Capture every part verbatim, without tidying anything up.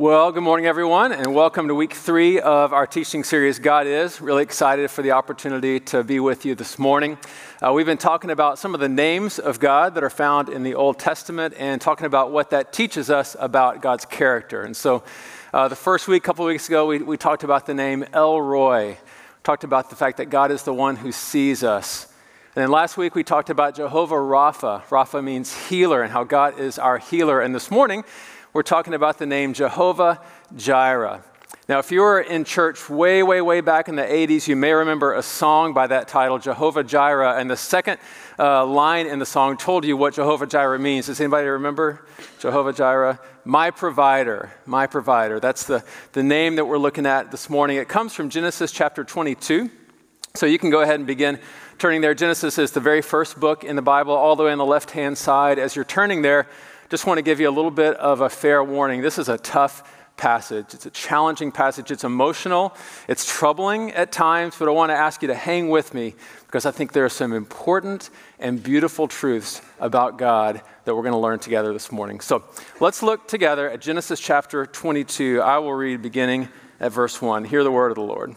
Well, good morning, everyone, and welcome to week three of our teaching series, God Is. Really excited for the opportunity to be with you this morning. Uh, we've been talking about some of the names of God that are found in the Old Testament and talking about what that teaches us about God's character. And so uh, the first week, a couple of weeks ago, we, we talked about the name El Roi. Talked about the fact that God is the one who sees us. And then last week, we talked about Jehovah Rapha. Rapha means healer, and how God is our healer. And this morning, we're talking about the name Jehovah Jireh. Now, if you were in church way, way, way back in the eighties, you may remember a song by that title, Jehovah Jireh, and the second uh, line in the song told you what Jehovah Jireh means. Does anybody remember Jehovah Jireh? My provider, my provider. That's the, the name that we're looking at this morning. It comes from Genesis chapter twenty-two. So you can go ahead and begin turning there. Genesis is the very first book in the Bible, all the way on the left-hand side. As you're turning there, just want to give you a little bit of a fair warning. This is a tough passage. It's a challenging passage. It's emotional. It's troubling at times, but I want to ask you to hang with me because I think there are some important and beautiful truths about God that we're going to learn together this morning. So let's look together at Genesis chapter twenty-two. I will read beginning at verse one. Hear the word of the Lord.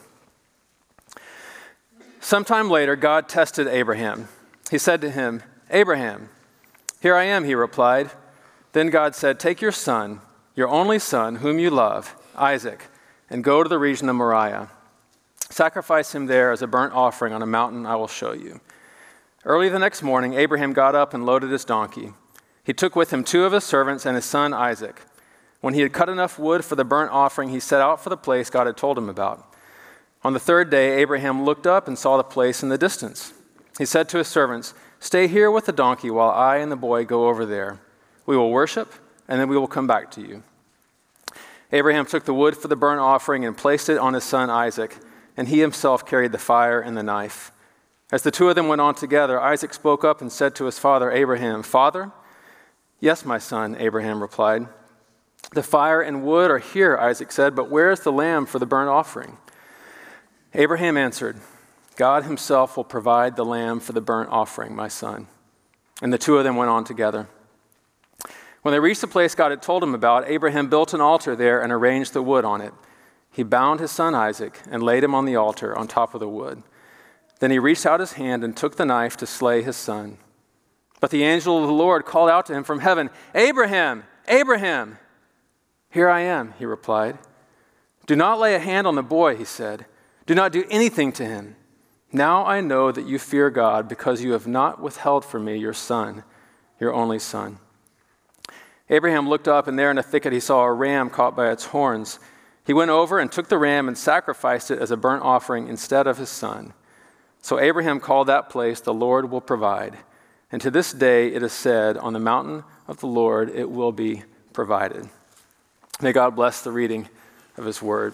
Sometime later, God tested Abraham. He said to him, "Abraham." "Here I am," he replied. Then God said, "Take your son, your only son, whom you love, Isaac, and go to the region of Moriah. Sacrifice him there as a burnt offering on a mountain I will show you." Early the next morning, Abraham got up and loaded his donkey. He took with him two of his servants and his son Isaac. When he had cut enough wood for the burnt offering, he set out for the place God had told him about. On the third day, Abraham looked up and saw the place in the distance. He said to his servants, "Stay here with the donkey while I and the boy go over there. We will worship, and then we will come back to you." Abraham took the wood for the burnt offering and placed it on his son Isaac, and he himself carried the fire and the knife. As the two of them went on together, Isaac spoke up and said to his father Abraham, "Father?" "Yes, my son," Abraham replied. "The fire and wood are here," Isaac said, "but where is the lamb for the burnt offering?" Abraham answered, "God himself will provide the lamb for the burnt offering, my son." And the two of them went on together. When they reached the place God had told him about, Abraham built an altar there and arranged the wood on it. He bound his son Isaac and laid him on the altar on top of the wood. Then he reached out his hand and took the knife to slay his son. But the angel of the Lord called out to him from heaven, "Abraham, Abraham!" "Here I am," he replied. "Do not lay a hand on the boy," he said. "Do not do anything to him. Now I know that you fear God because you have not withheld from me your son, your only son." Abraham looked up, and there in a thicket he saw a ram caught by its horns. He went over and took the ram and sacrificed it as a burnt offering instead of his son. So Abraham called that place, "The Lord will provide." And to this day it is said, "On the mountain of the Lord it will be provided." May God bless the reading of his word.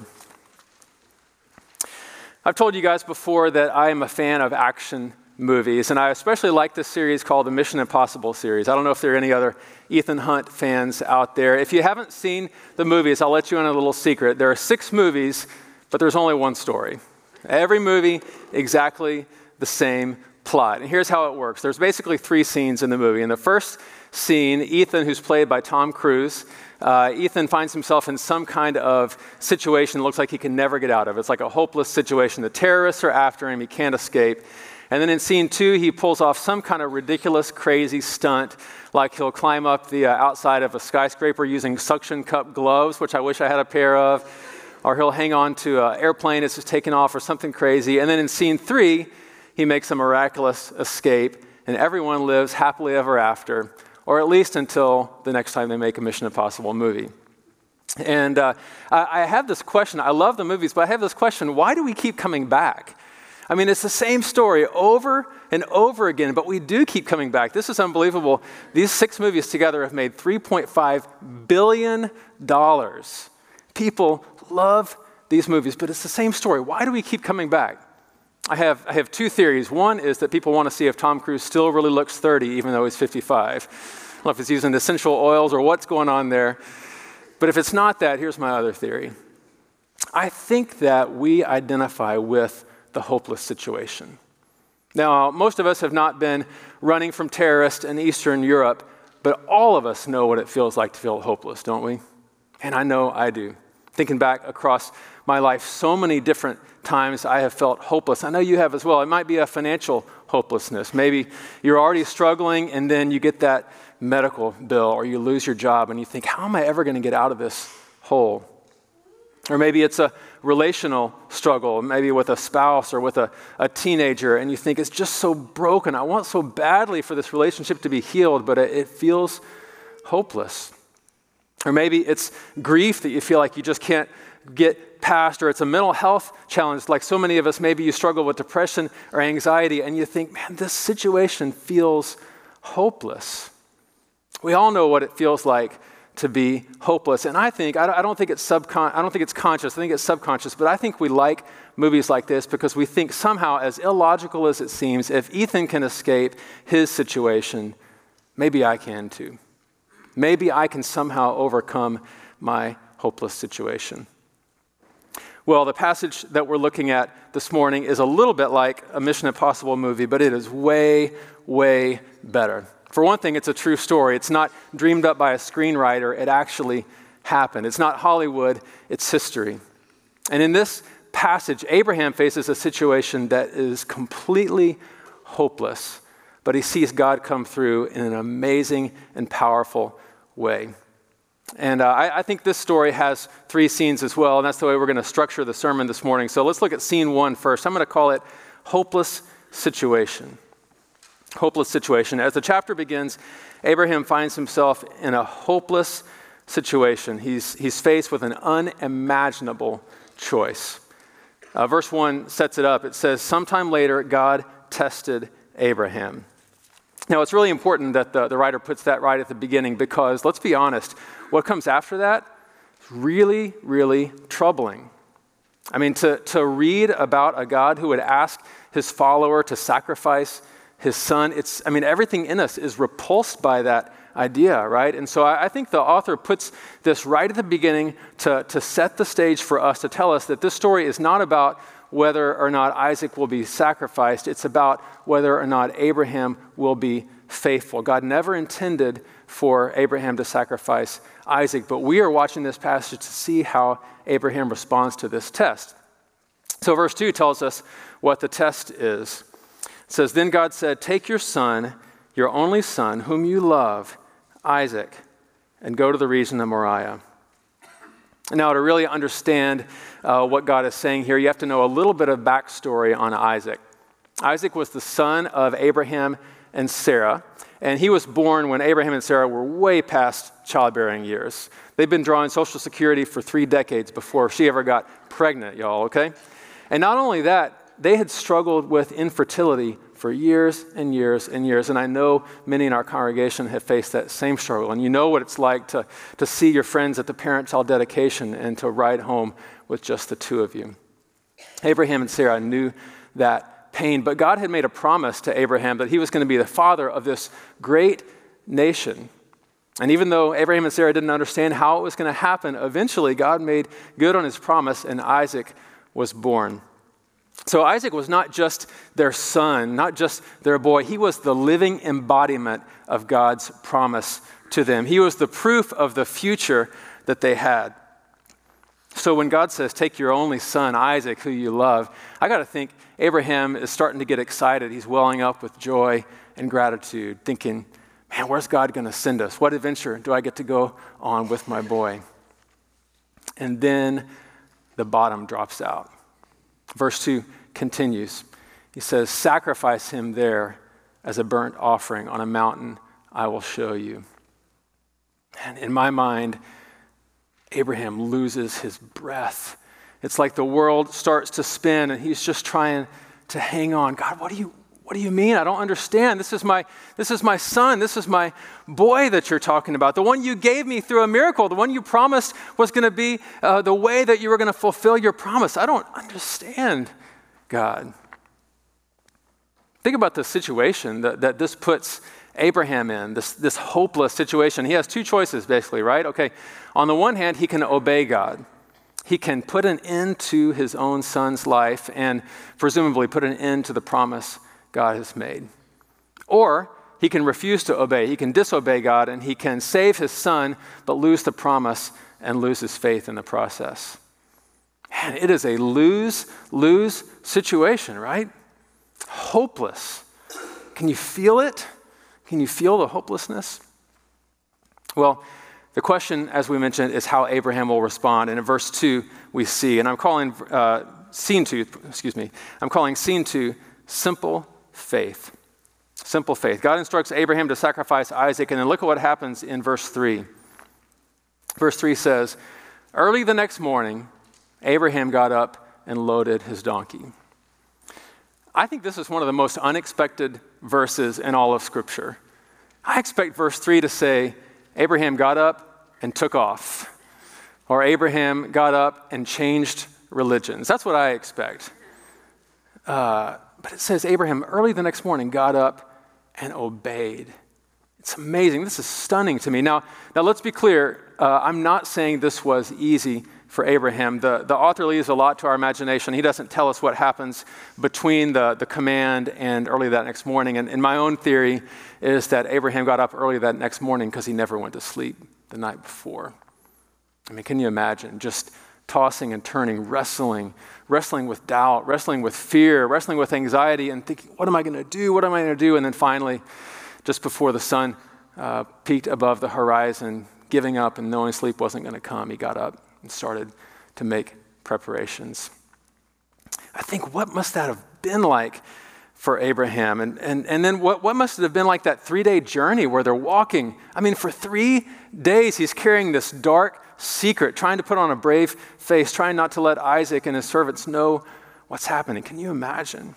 I've told you guys before that I am a fan of action movies, and I especially like this series called the Mission Impossible series. I don't know if there are any other Ethan Hunt fans out there. If you haven't seen the movies, I'll let you in a little secret. There are six movies, but there's only one story. Every movie, exactly the same plot. And here's how it works. There's basically three scenes in the movie. In the first scene, Ethan, who's played by Tom Cruise, uh, Ethan finds himself in some kind of situation that looks like he can never get out of. It's like a hopeless situation. The terrorists are after him. He can't escape. And then in scene two, he pulls off some kind of ridiculous, crazy stunt, like he'll climb up the uh, outside of a skyscraper using suction cup gloves, which I wish I had a pair of, or he'll hang on to an airplane that's just taken off or something crazy. And then in scene three, he makes a miraculous escape, and everyone lives happily ever after, or at least until the next time they make a Mission Impossible movie. And uh, I, I have this question. I love the movies, but I have this question. Why do we keep coming back? I mean, it's the same story over and over again, but we do keep coming back. This is unbelievable. These six movies together have made three point five billion dollars. People love these movies, but it's the same story. Why do we keep coming back? I have, I have two theories. One is that people want to see if Tom Cruise still really looks thirty, even though he's fifty-five. I don't know if he's using essential oils or what's going on there. But if it's not that, here's my other theory. I think that we identify with the hopeless situation. Now, most of us have not been running from terrorists in Eastern Europe, but all of us know what it feels like to feel hopeless, don't we? And I know I do. Thinking back across my life, so many different times I have felt hopeless. I know you have as well. It might be a financial hopelessness. Maybe you're already struggling and then you get that medical bill or you lose your job and you think, how am I ever going to get out of this hole? Or maybe it's a relational struggle, maybe with a spouse or with a, a teenager, and you think it's just so broken. I want so badly for this relationship to be healed, but it, it feels hopeless. Or maybe it's grief that you feel like you just can't get past, or it's a mental health challenge. Like so many of us, maybe you struggle with depression or anxiety, and you think, man, this situation feels hopeless. We all know what it feels like to be hopeless. And I think, I don't think it's subcon, I don't think it's conscious, I think it's subconscious, but I think we like movies like this because we think somehow, as illogical as it seems, if Ethan can escape his situation, maybe I can too. Maybe I can somehow overcome my hopeless situation. Well, the passage that we're looking at this morning is a little bit like a Mission Impossible movie, but it is way, way better. For one thing, it's a true story. It's not dreamed up by a screenwriter. It actually happened. It's not Hollywood. It's history. And in this passage, Abraham faces a situation that is completely hopeless, but he sees God come through in an amazing and powerful way. And uh, I, I think this story has three scenes as well, and that's the way we're going to structure the sermon this morning. So let's look at scene one first. I'm going to call it Hopeless Situation. Hopeless situation. As the chapter begins, Abraham finds himself in a hopeless situation. He's, he's faced with an unimaginable choice. Uh, verse one sets it up. It says, sometime later, God tested Abraham. Now, it's really important that the, the writer puts that right at the beginning because, let's be honest, what comes after that is really, really troubling. I mean, to, to read about a God who would ask his follower to sacrifice his son, it's, I mean, everything in us is repulsed by that idea, right? And so I, I think the author puts this right at the beginning to, to set the stage for us, to tell us that this story is not about whether or not Isaac will be sacrificed. It's about whether or not Abraham will be faithful. God never intended for Abraham to sacrifice Isaac, but we are watching this passage to see how Abraham responds to this test. So verse two tells us what the test is. It says, then God said, take your son, your only son, whom you love, Isaac, and go to the region of Moriah. Now, to really understand uh, what God is saying here, you have to know a little bit of backstory on Isaac. Isaac was the son of Abraham and Sarah, and he was born when Abraham and Sarah were way past childbearing years. They'd been drawing Social Security for three decades before she ever got pregnant, y'all, okay? And not only that, they had struggled with infertility for years and years and years. And I know many in our congregation have faced that same struggle. And you know what it's like to, to see your friends at the parent-child dedication and to ride home with just the two of you. Abraham and Sarah knew that pain, but God had made a promise to Abraham that he was going to be the father of this great nation. And even though Abraham and Sarah didn't understand how it was going to happen, eventually God made good on his promise and Isaac was born. So Isaac was not just their son, not just their boy. He was the living embodiment of God's promise to them. He was the proof of the future that they had. So when God says, take your only son, Isaac, who you love, I got to think Abraham is starting to get excited. He's welling up with joy and gratitude, thinking, man, where's God going to send us? What adventure do I get to go on with my boy? And then the bottom drops out. Verse two continues. He says, sacrifice him there as a burnt offering on a mountain I will show you. And in my mind, Abraham loses his breath. It's like the world starts to spin and he's just trying to hang on. God, what do you what do you mean? I don't understand. This is my this is my son. This is my boy that you're talking about. The one you gave me through a miracle. The one you promised was going to be uh, the way that you were going to fulfill your promise. I don't understand, God. Think about the situation that, that this puts Abraham in, this, this hopeless situation. He has two choices, basically, right? Okay, on the one hand, he can obey God. He can put an end to his own son's life and presumably put an end to the promise God has made. Or he can refuse to obey. He can disobey God and he can save his son but lose the promise and lose his faith in the process. Man, it is a lose-lose situation, right? Hopeless. Can you feel it? Can you feel the hopelessness? Well, the question, as we mentioned, is how Abraham will respond. And in verse two, we see, and I'm calling uh, scene two, excuse me, I'm calling scene two simple faith. Simple faith. God instructs Abraham to sacrifice Isaac, and then look at what happens in verse three. Verse three says, early the next morning, Abraham got up and loaded his donkey. I think this is one of the most unexpected verses in all of Scripture. I expect verse three to say, Abraham got up and took off. Or Abraham got up and changed religions. That's what I expect. Uh, but it says Abraham early the next morning got up and obeyed. It's amazing. This is stunning to me. Now, now let's be clear. Uh, I'm not saying this was easy for Abraham. The, the author leaves a lot to our imagination. He doesn't tell us what happens between the, the command and early that next morning. And, and my own theory is that Abraham got up early that next morning because he never went to sleep the night before. I mean, can you imagine just tossing and turning, wrestling, wrestling with doubt, wrestling with fear, wrestling with anxiety, and thinking, what am I going to do? What am I going to do? And then finally, just before the sun uh, peaked above the horizon, giving up and knowing sleep wasn't going to come, he got up and started to make preparations. I think, what must that have been like for Abraham? And and and then what, what must it have been like that three-day journey where they're walking? I mean, for three days, he's carrying this dark secret, trying to put on a brave face, trying not to let Isaac and his servants know what's happening. Can you imagine?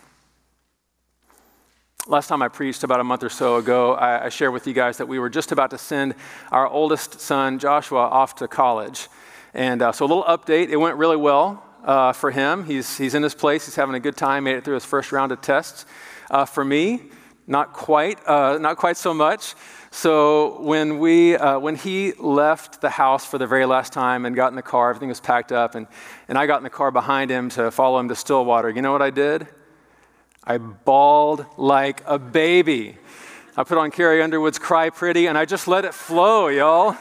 Last time I preached about a month or so ago, I, I shared with you guys that we were just about to send our oldest son, Joshua, off to college. And uh, so a little update, it went really well uh, for him. He's he's in his place, he's having a good time, made it through his first round of tests. Uh, for me, not quite, uh, not quite so much. So when we, uh, when he left the house for the very last time and got in the car, everything was packed up, and, and I got in the car behind him to follow him to Stillwater. You know what I did? I bawled like a baby. I put on Carrie Underwood's Cry Pretty, and I just let it flow, y'all.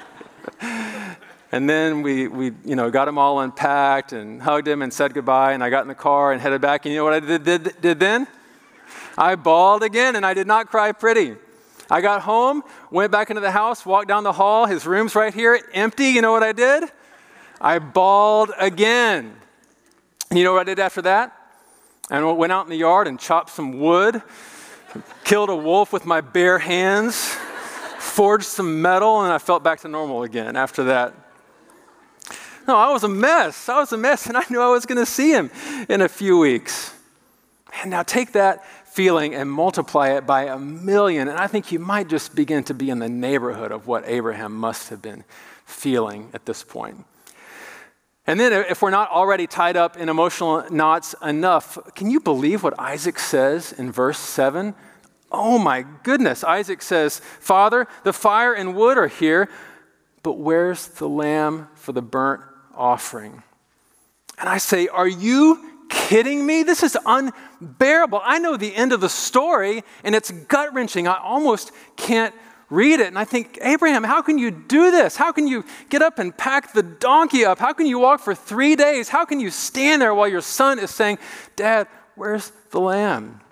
And then we, we, you know, got him all unpacked and hugged him and said goodbye, and I got in the car and headed back. And you know what I did, did, did then? I bawled again, and I did not cry pretty. I got home, went back into the house, walked down the hall. His room's right here, empty. You know what I did? I bawled again. And you know what I did after that? I went out in the yard and chopped some wood, killed a wolf with my bare hands, forged some metal, and I felt back to normal again after that. No, I was a mess. I was a mess, and I knew I was going to see him in a few weeks. And now take that feeling and multiply it by a million, and I think you might just begin to be in the neighborhood of what Abraham must have been feeling at this point. And then if we're not already tied up in emotional knots enough, can you believe what Isaac says in verse seven? Oh my goodness. Isaac says, Father, the fire and wood are here, but where's the lamb for the burnt offering? And I say, are you kidding me? This is unbearable. I know the end of the story, and it's gut-wrenching. I almost can't read it. And I think, Abraham, how can you do this? How can you get up and pack the donkey up? How can you walk for three days? How can you stand there while your son is saying, Dad, where's the lamb?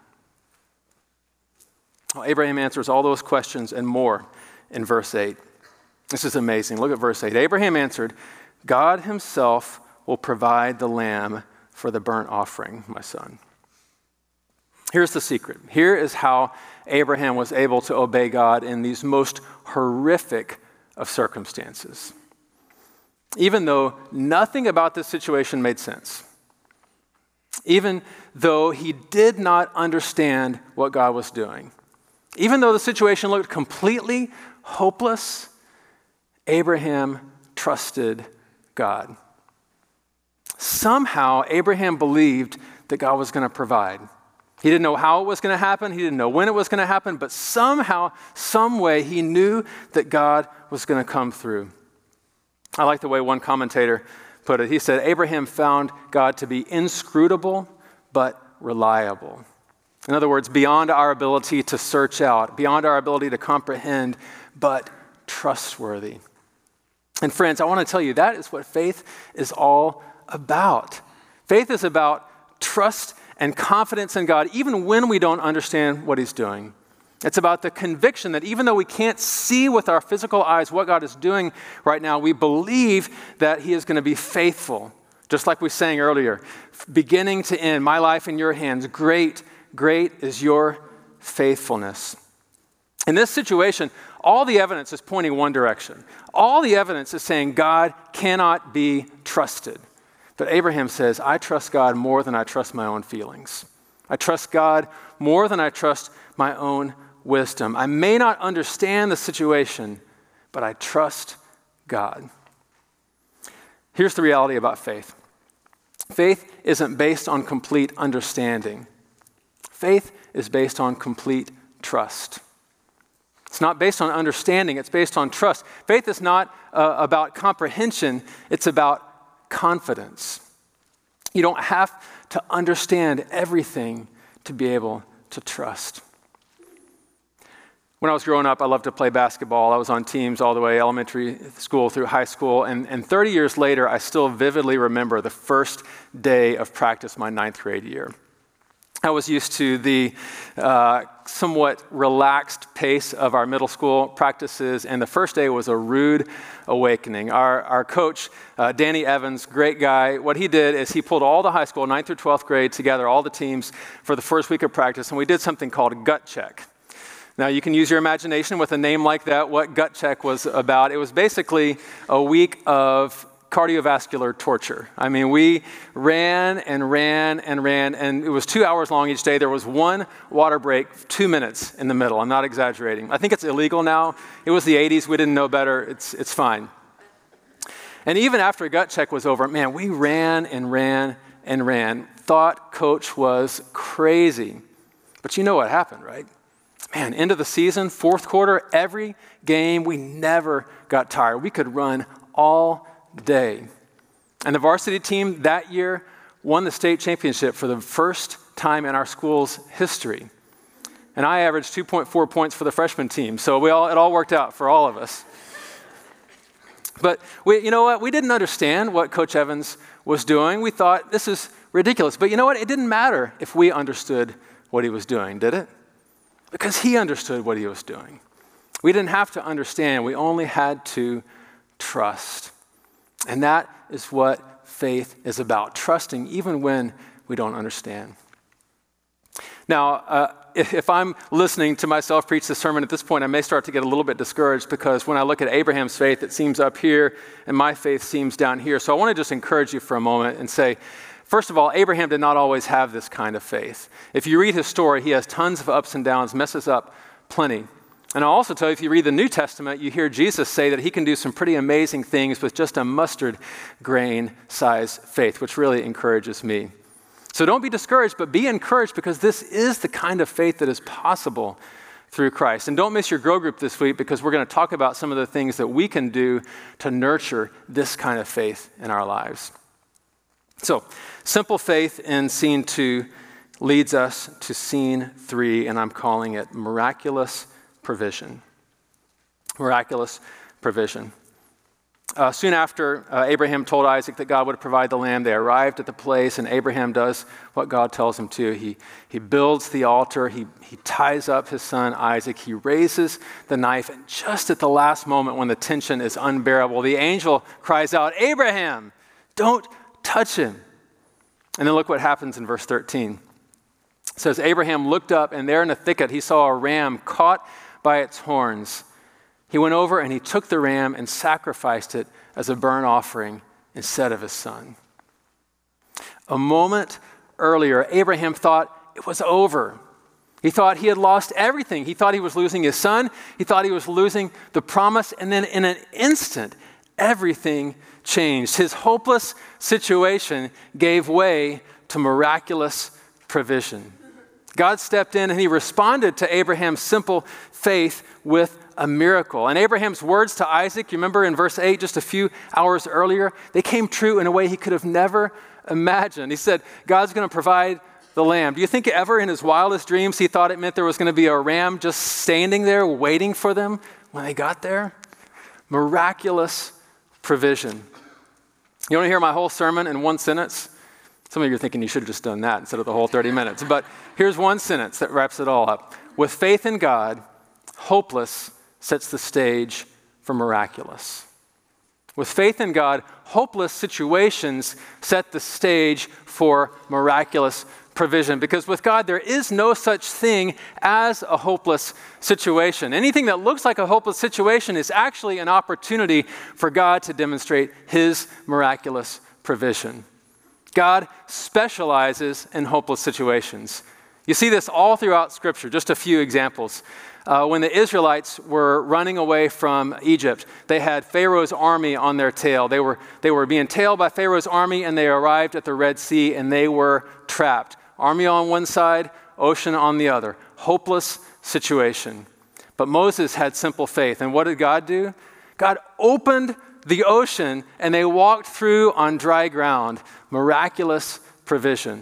Well, Abraham answers all those questions and more in verse eight. This is amazing. Look at verse eight. Abraham answered, God himself will provide the lamb for the burnt offering, my son. Here's the secret. Here is how Abraham was able to obey God in these most horrific of circumstances. Even though nothing about this situation made sense. Even though he did not understand what God was doing. Even though the situation looked completely hopeless, Abraham trusted God. Somehow, Abraham believed that God was going to provide. He didn't know how it was going to happen. He didn't know when it was going to happen, but somehow, some way, he knew that God was going to come through. I like the way one commentator put it. He said, Abraham found God to be inscrutable, but reliable. In other words, beyond our ability to search out, beyond our ability to comprehend, but trustworthy. And friends, I want to tell you, that is what faith is all about. Faith is about trust and confidence in God, even when we don't understand what he's doing. It's about the conviction that even though we can't see with our physical eyes what God is doing right now, we believe that he is going to be faithful. Just like we sang earlier, beginning to end, my life in your hands, great, great is your faithfulness. In this situation, all the evidence is pointing one direction. All the evidence is saying God cannot be trusted. But Abraham says, I trust God more than I trust my own feelings. I trust God more than I trust my own wisdom. I may not understand the situation, but I trust God. Here's the reality about faith. Faith isn't based on complete understanding. Faith is based on complete trust. It's not based on understanding, it's based on trust. Faith is not uh, about comprehension, it's about confidence. You don't have to understand everything to be able to trust. When I was growing up, I loved to play basketball. I was on teams all the way elementary school through high school. And, and thirty years later, I still vividly remember the first day of practice my ninth grade year. I was used to the uh, somewhat relaxed pace of our middle school practices, and the first day was a rude awakening. Our, our coach, uh, Danny Evans, great guy, what he did is he pulled all the high school, ninth through twelfth grade together, all the teams for the first week of practice, and we did something called gut check. Now, you can use your imagination with a name like that, what gut check was about. It was basically a week of cardiovascular torture. I mean, we ran and ran and ran, and it was two hours long each day. There was one water break, two minutes in the middle. I'm not exaggerating. I think it's illegal now. It was the eighties. We didn't know better. It's, it's fine. And even after gut check was over, man, we ran and ran and ran. Thought coach was crazy. But you know what happened, right? Man, end of the season, fourth quarter, every game, we never got tired. We could run all day. And the varsity team that year won the state championship for the first time in our school's history. And I averaged two point four points for the freshman team, so we all, it all worked out for all of us. But we, you know what? We didn't understand what Coach Evans was doing. We thought, this is ridiculous. But you know what? It didn't matter if we understood what he was doing, did it? Because he understood what he was doing. We didn't have to understand. We only had to trust. And that is what faith is about, trusting even when we don't understand. Now, uh, if, if I'm listening to myself preach this sermon at this point, I may start to get a little bit discouraged because when I look at Abraham's faith, it seems up here, and my faith seems down here. So I want to just encourage you for a moment and say, first of all, Abraham did not always have this kind of faith. If you read his story, he has tons of ups and downs, messes up plenty. And I'll also tell you, if you read the New Testament, you hear Jesus say that he can do some pretty amazing things with just a mustard grain size faith, which really encourages me. So don't be discouraged, but be encouraged because this is the kind of faith that is possible through Christ. And don't miss your Grow Group this week because we're going to talk about some of the things that we can do to nurture this kind of faith in our lives. So, simple faith in scene two leads us to scene three, and I'm calling it miraculous provision. Miraculous provision. Uh, soon after uh, Abraham told Isaac that God would provide the lamb, they arrived at the place, and Abraham does what God tells him to. He, he builds the altar, he, he ties up his son Isaac, he raises the knife, and just at the last moment when the tension is unbearable, the angel cries out, Abraham, don't touch him. And then look what happens in verse thirteen. It says, Abraham looked up, and there in a thicket he saw a ram caught by its horns. He went over and he took the ram and sacrificed it as a burnt offering instead of his son. A moment earlier, Abraham thought it was over. He thought he had lost everything. He thought he was losing his son. He thought he was losing the promise. And then in an instant, everything changed. His hopeless situation gave way to miraculous provision. God stepped in and he responded to Abraham's simple faith with a miracle. And Abraham's words to Isaac, you remember in verse eight, just a few hours earlier, they came true in a way he could have never imagined. He said, God's going to provide the lamb. Do you think ever in his wildest dreams he thought it meant there was going to be a ram just standing there waiting for them when they got there? Miraculous provision. You want to hear my whole sermon in one sentence? Some of you are thinking you should have just done that instead of the whole thirty minutes. But here's one sentence that wraps it all up. With faith in God, hopeless sets the stage for miraculous. With faith in God, hopeless situations set the stage for miraculous provision. Because with God, there is no such thing as a hopeless situation. Anything that looks like a hopeless situation is actually an opportunity for God to demonstrate his miraculous provision. God specializes in hopeless situations. You see this all throughout Scripture. Just a few examples. Uh, when the Israelites were running away from Egypt, they had Pharaoh's army on their tail. They were, they were being tailed by Pharaoh's army, and they arrived at the Red Sea, and they were trapped. Army on one side, ocean on the other. Hopeless situation. But Moses had simple faith. And what did God do? God opened the ocean, and they walked through on dry ground. Miraculous provision.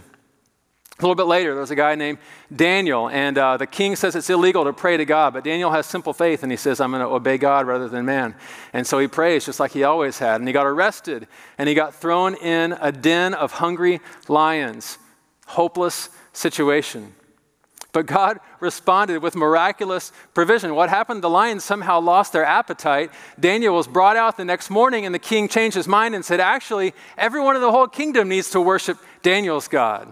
A little bit later, there was a guy named Daniel, and uh, the king says it's illegal to pray to God, but Daniel has simple faith, and he says, I'm going to obey God rather than man. And so he prays just like he always had, and he got arrested, and he got thrown in a den of hungry lions. Hopeless situation. But God responded with miraculous provision. What happened? The lions somehow lost their appetite. Daniel was brought out the next morning, and the king changed his mind and said, actually, everyone in the whole kingdom needs to worship Daniel's God.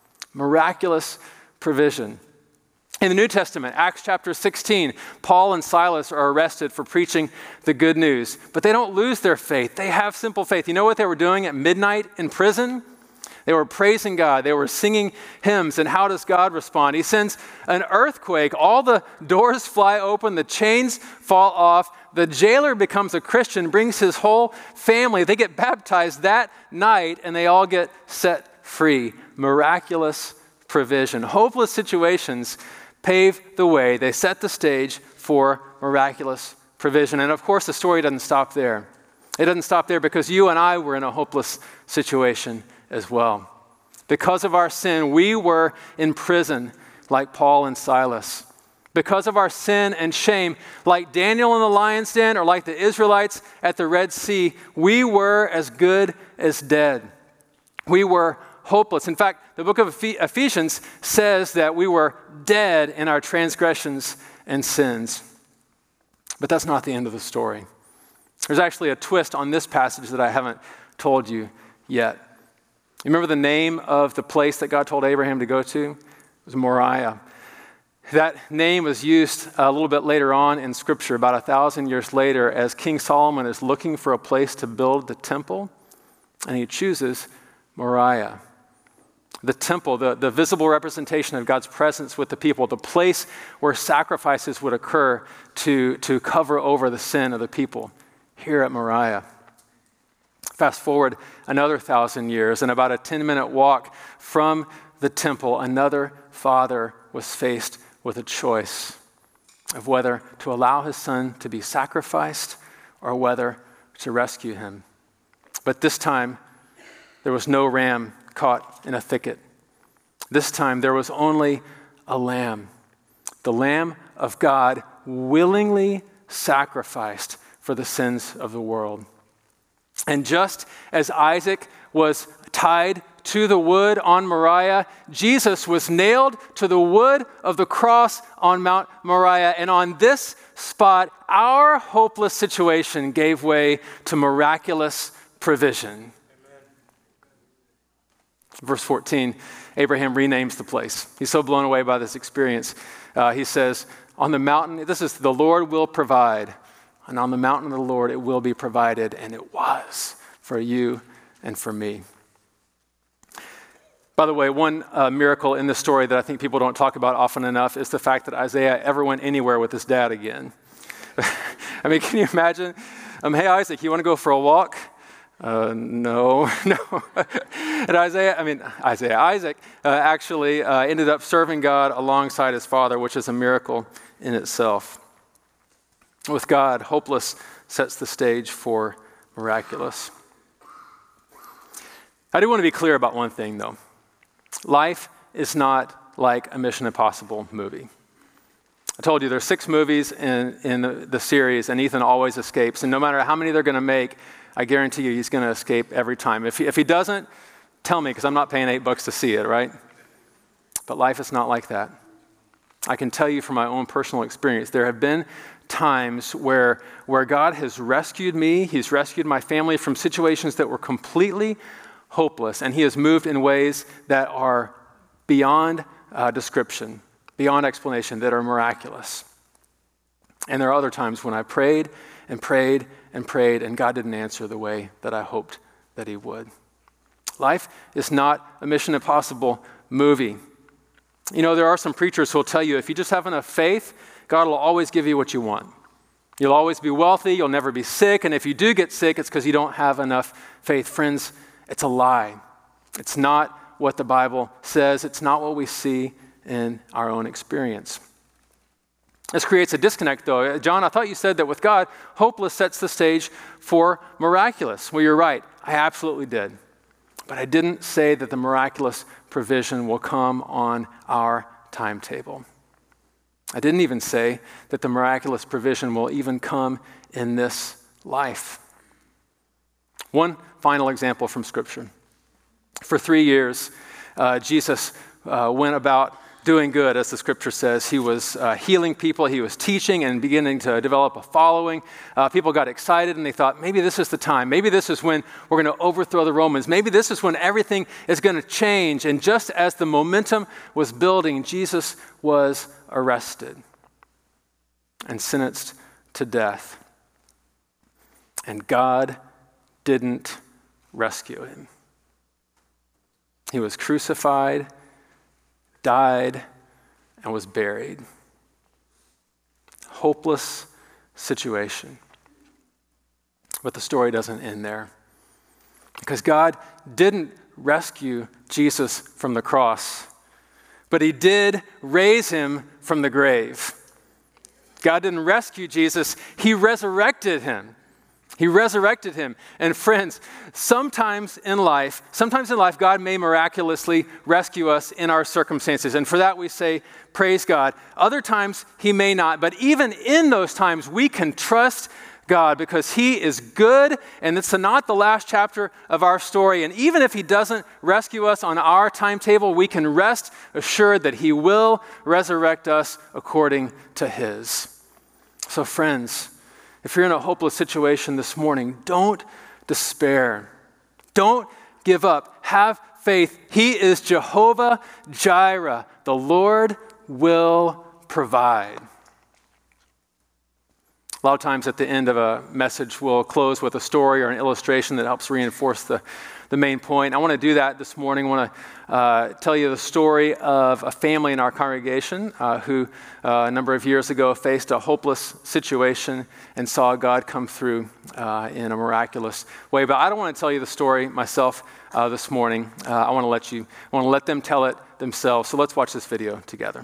Miraculous provision. In the New Testament, Acts chapter sixteen, Paul and Silas are arrested for preaching the good news, but they don't lose their faith. They have simple faith. You know what they were doing at midnight in prison? They were praising God. They were singing hymns. And how does God respond? He sends an earthquake. All the doors fly open. The chains fall off. The jailer becomes a Christian, brings his whole family. They get baptized that night, and they all get set free. Miraculous provision. Hopeless situations pave the way. They set the stage for miraculous provision. And of course, the story doesn't stop there. It doesn't stop there because you and I were in a hopeless situation as well. Because of our sin, we were in prison like Paul and Silas. Because of our sin and shame, like Daniel in the lion's den or like the Israelites at the Red Sea, we were as good as dead. We were hopeless. In fact, the book of Ephesians says that we were dead in our transgressions and sins. But that's not the end of the story. There's actually a twist on this passage that I haven't told you yet. You remember the name of the place that God told Abraham to go to? It was Moriah. That name was used a little bit later on in Scripture, about a thousand years later, as King Solomon is looking for a place to build the temple, and he chooses Moriah. The temple, the, the visible representation of God's presence with the people, the place where sacrifices would occur to, to cover over the sin of the people, here at Moriah. Fast forward another thousand years, and about a ten-minute walk from the temple, another father was faced with a choice of whether to allow his son to be sacrificed or whether to rescue him. But this time, there was no ram caught in a thicket. This time, there was only a lamb. The Lamb of God willingly sacrificed for the sins of the world. And just as Isaac was tied to the wood on Moriah, Jesus was nailed to the wood of the cross on Mount Moriah. And on this spot, our hopeless situation gave way to miraculous provision. Amen. Verse fourteen, Abraham renames the place. He's so blown away by this experience. Uh, he says, on the mountain, this is the Lord will provide. And on the mountain of the Lord, it will be provided. And it was for you and for me. By the way, one uh, miracle in this story that I think people don't talk about often enough is the fact that Isaiah ever went anywhere with his dad again. I mean, can you imagine? Um, hey, Isaac, you want to go for a walk? Uh, no, no. And Isaiah, I mean, Isaiah, Isaac uh, actually uh, ended up serving God alongside his father, which is a miracle in itself. With God, hopeless sets the stage for miraculous. I do want to be clear about one thing, though. Life is not like a Mission Impossible movie. I told you there's six movies in, in the, the series, and Ethan always escapes. And no matter how many they're going to make, I guarantee you he's going to escape every time. If he, if he doesn't, tell me, because I'm not paying eight bucks to see it, right? But life is not like that. I can tell you from my own personal experience, there have been times where, where God has rescued me, he's rescued my family from situations that were completely hopeless, and he has moved in ways that are beyond uh, description, beyond explanation, that are miraculous. And there are other times when I prayed and prayed and prayed, and God didn't answer the way that I hoped that he would. Life is not a Mission Impossible movie. You know, there are some preachers who will tell you, if you just have enough faith, God will always give you what you want. You'll always be wealthy, you'll never be sick, and if you do get sick, it's because you don't have enough faith. Friends, it's a lie. It's not what the Bible says. It's not what we see in our own experience. This creates a disconnect, though. John, I thought you said that with God, hopeless sets the stage for miraculous. Well, you're right. I absolutely did. But I didn't say that the miraculous provision will come on our timetable. I didn't even say that the miraculous provision will even come in this life. One final example from Scripture. For three years, uh, Jesus uh, went about doing good, as the Scripture says. He was uh, healing people, he was teaching and beginning to develop a following. Uh, people got excited and they thought, maybe this is the time. Maybe this is when we're going to overthrow the Romans. Maybe this is when everything is going to change. And just as the momentum was building, Jesus was arrested and sentenced to death. And God didn't rescue him. He was crucified, died, and was buried. Hopeless situation. But the story doesn't end there. Because God didn't rescue Jesus from the cross, but he did raise him from the grave. God didn't rescue Jesus, he resurrected him. He resurrected him. And friends, sometimes in life, sometimes in life, God may miraculously rescue us in our circumstances. And for that we say, praise God. Other times he may not. But even in those times, we can trust God because he is good. And it's not the last chapter of our story. And even if he doesn't rescue us on our timetable, we can rest assured that he will resurrect us according to his. So friends, if you're in a hopeless situation this morning, don't despair. Don't give up. Have faith. He is Jehovah Jireh. The Lord will provide. A lot of times at the end of a message, we'll close with a story or an illustration that helps reinforce the, the main point. I want to do that this morning. I want to uh, tell you the story of a family in our congregation uh, who uh, a number of years ago faced a hopeless situation and saw God come through uh, in a miraculous way. But I don't want to tell you the story myself uh, this morning. Uh, I want to let you, I want to let them tell it themselves. So let's watch this video together.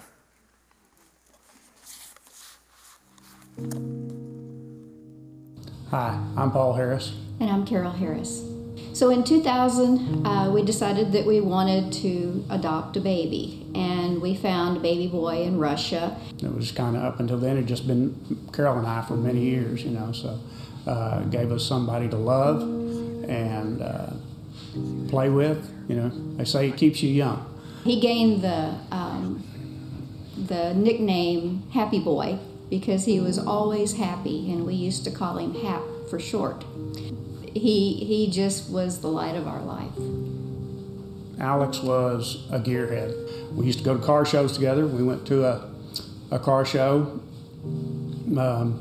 Hi, I'm Paul Harris. And I'm Carol Harris. So in two thousand, uh, we decided that we wanted to adopt a baby, and we found a baby boy in Russia. It was kind of up until then, it had just been Carol and I for many years, you know, so uh, gave us somebody to love and uh, play with. You know, they say it keeps you young. He gained the, um, the nickname Happy Boy because he was always happy, and we used to call him Hap for short. He he just was the light of our life. Alex was a gearhead. We used to go to car shows together. We went to a, a car show. Um,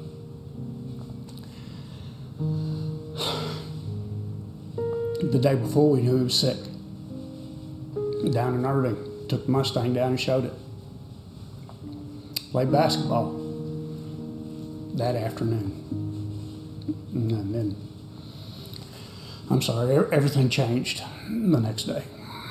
the day before, we knew he was sick. Down in Irving. Took the Mustang down and showed it. Played basketball that afternoon. And then, I'm sorry, everything changed the next day.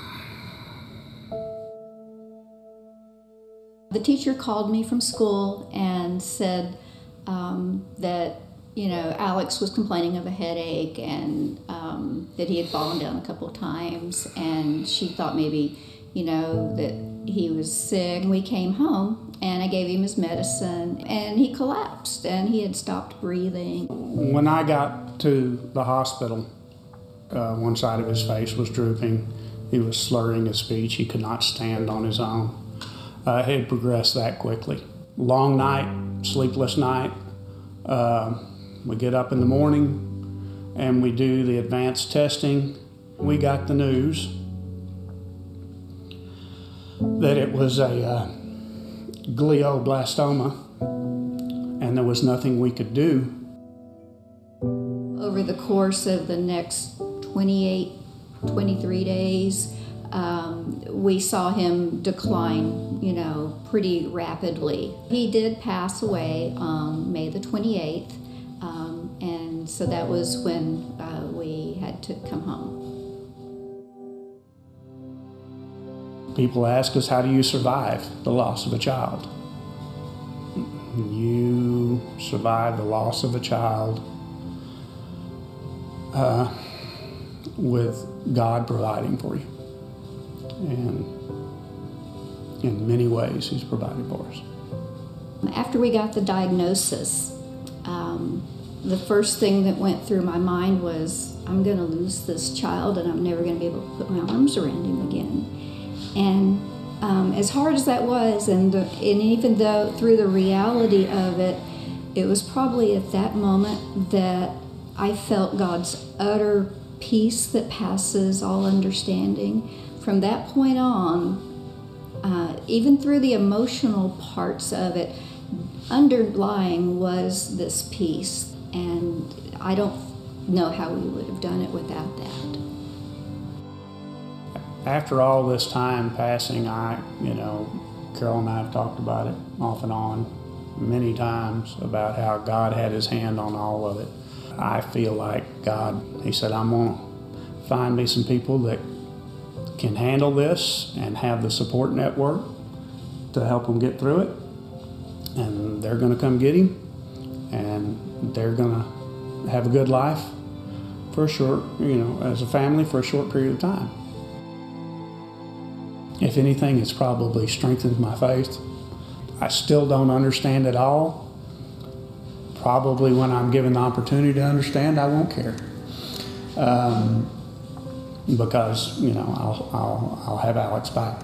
The teacher called me from school and said um, that, you know, Alex was complaining of a headache and um, that he had fallen down a couple of times, and she thought maybe, you know, that he was sick. We came home and I gave him his medicine and he collapsed and he had stopped breathing. When I got to the hospital, uh, one side of his face was drooping. He was slurring his speech. He could not stand on his own. Uh, it had progressed that quickly. Long night, sleepless night. Uh, we get up in the morning and we do the advanced testing. We got the news that it was a uh, glioblastoma, and there was nothing we could do. Over the course of the next twenty-eight, twenty-three days, um, we saw him decline, you know, pretty rapidly. He did pass away on May the twenty-eighth, um, and so that was when uh, we had to come home. People ask us, how do you survive the loss of a child? You survive the loss of a child uh, with God providing for you. And in many ways, He's provided for us. After we got the diagnosis, um, the first thing that went through my mind was, I'm going to lose this child and I'm never going to be able to put my arms around him again. And um, as hard as that was, and, the, and even though through the reality of it, it was probably at that moment that I felt God's utter peace that passes all understanding. From that point on, uh, even through the emotional parts of it, underlying was this peace. And I don't know how we would have done it without that. After all this time passing, I, you know, Carol and I have talked about it off and on many times about how God had His hand on all of it. I feel like God, He said, I'm going to find me some people that can handle this and have the support network to help them get through it. And they're going to come get him, and they're going to have a good life for a short, you know, as a family for a short period of time. If anything, it's probably strengthened my faith. I still don't understand it all. Probably when I'm given the opportunity to understand, I won't care. Um, because, you know, I'll, I'll, I'll have Alex back.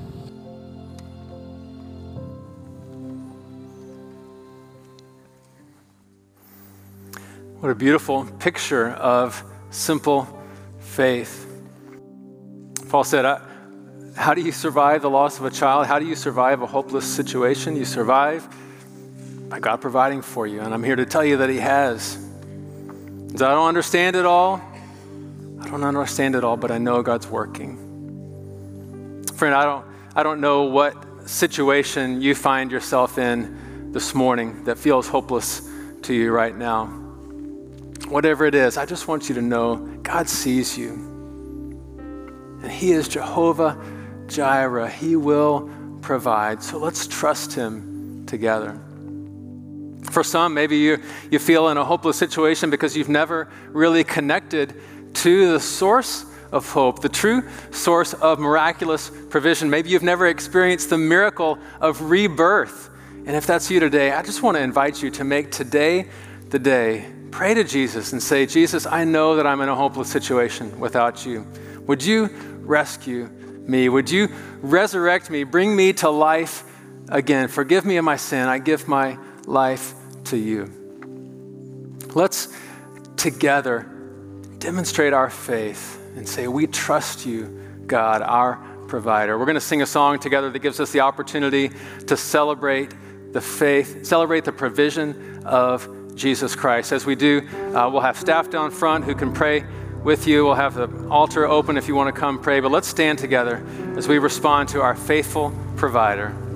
What a beautiful picture of simple faith. Paul said, I, how do you survive the loss of a child? How do you survive a hopeless situation? You survive by God providing for you. And I'm here to tell you that He has. I don't understand it all. I don't understand it all, but I know God's working. Friend, I don't, I don't know what situation you find yourself in this morning that feels hopeless to you right now. Whatever it is, I just want you to know God sees you. And He is Jehovah Jireh. He will provide. So let's trust Him together. For some, maybe you, you feel in a hopeless situation because you've never really connected to the source of hope, the true source of miraculous provision. Maybe you've never experienced the miracle of rebirth. And if that's you today, I just want to invite you to make today the day. Pray to Jesus and say, Jesus, I know that I'm in a hopeless situation without you. Would you rescue me? Would you resurrect me? Bring me to life again. Forgive me of my sin. I give my life to you. Let's together demonstrate our faith and say, we trust you, God, our provider. We're going to sing a song together that gives us the opportunity to celebrate the faith, celebrate the provision of Jesus Christ. As we do, uh, we'll have staff down front who can pray with you. We'll have the altar open if you want to come pray. But let's stand together as we respond to our faithful provider.